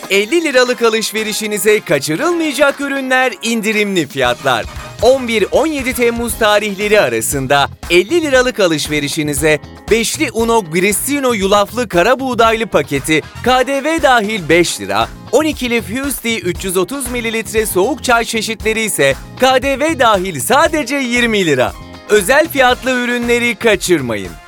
50 liralık alışverişinize kaçırılmayacak ürünler, indirimli fiyatlar. 11-17 Temmuz tarihleri arasında 50 liralık alışverişinize beşli Uno Grissino yulaflı kara buğdaylı paketi KDV dahil 5 lira, 12'li Fusti 330 ml soğuk çay çeşitleri ise KDV dahil sadece 20 lira. Özel fiyatlı ürünleri kaçırmayın.